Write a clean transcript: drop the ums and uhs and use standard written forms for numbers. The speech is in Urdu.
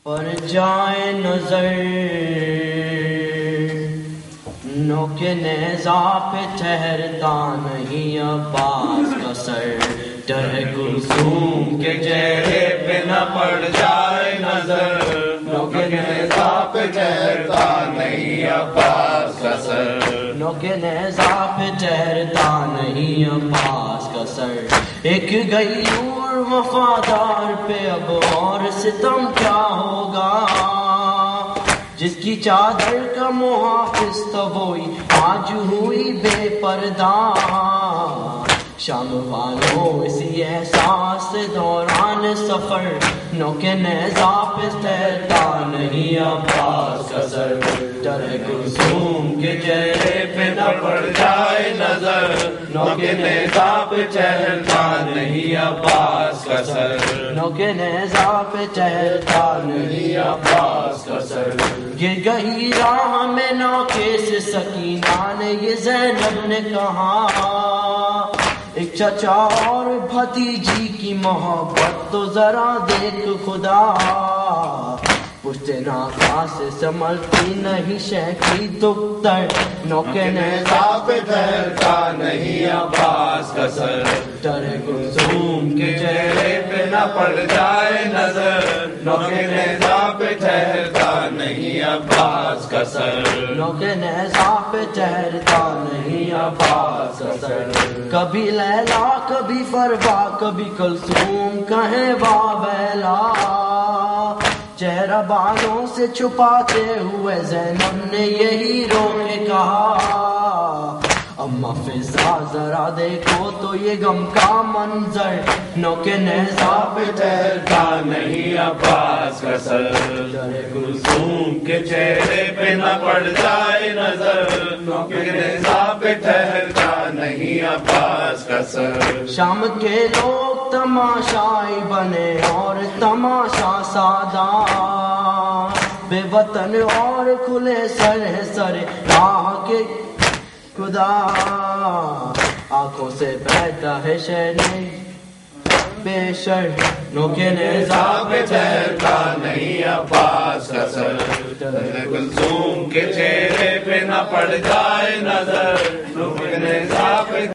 پر جائے نظر نوک نیزہ پہ ٹھہرتا نہیں عباس کا سر، ڈر کلثوم کے چہرے پہ نہ پڑ جائے نظر، نوک نیزہ پہ ٹھہرتا نہیں عباس کا سر، نوک نیزہ پہ ٹھہرتا نہیں عباس کا سر۔ ایک غیور وفادار پہ اب اور ستم کیا ہوگا، جس کی چادر کا محافظ تو وہی آج ہوئی بے پردہ۔ شام والوں اسی احساس سے دوران سفر، نوک نیزہ پہ ٹھہرتا نہیں عباس کا سر، ڈر کلثوم کے چہرے پہ نہ پڑ جائے نظر، نوک نیزہ پہ ٹھہرتا نہیں عباس کا سر، نوک نیزہ پہ ٹھہرتا نہیں عباس کا سر۔ گر گئی راہ میں نوکے سے سکینہ نے یہ زینب نے کہا، ایک چچا اور بھتیجی کی محبت تو ذرا دیکھ خدا، پشت ناکا سے سنبھلتی نہیں شیخی دختر، نوک نیزہ پہ ٹھہرتا نہیں عباس کا سر، ڈر کلثوم کے چہرے پہ نہ پڑ جائے نظر، نوک نیزہ پہ ٹھہرتا نہیں عباس کا سر، نوک نیزہ پہ ٹھہرتا نہیں عباس کا سر۔ کبھی لیلا کبھی فروا کبھی کلثوم کہیں واویلا، چہرہ بالوں سے چھپاتے ہوئے زینب نے یہی رو کے کہا، اما فضا ذرا دیکھو تو یہ غم کا منظر، نوک نیزہ پہ ٹھہرتا نہیں عباس کا سر، ڈر کلثوم کے چہرے پہ نہ پڑ جائے نظر، نوک نیزہ پہ ٹھہرتا نہیں عباس کا سر۔ شام کے لوگ تماشائی بنے اور تماشا سادہ، بے وطن اور کھلے سر سر راہ کے خدا، آنکھوں سے بہتا ہے شہر بے شر، نوک نیزہ پہ ٹھہرتا نہیں عباس کا سر، ڈر کلثوم کے چہرے پہ نہ پڑ جائے نظر، نوک نیزہ پہ